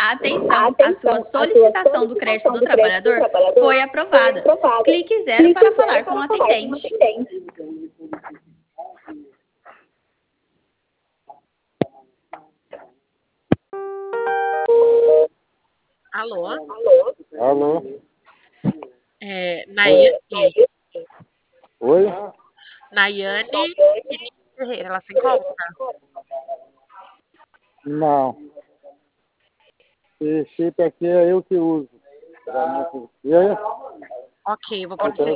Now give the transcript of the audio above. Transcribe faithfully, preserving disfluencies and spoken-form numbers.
Atenção, a sua solicitação do crédito do trabalhador foi aprovada. Clique zero para falar com o atendente. Alô? Alô? É, Nayane? Oi? Nayane Vinícius Ferreira, ela se encontra? Não. Esse chip aqui é eu que uso. E aí? Ok, vou pôr no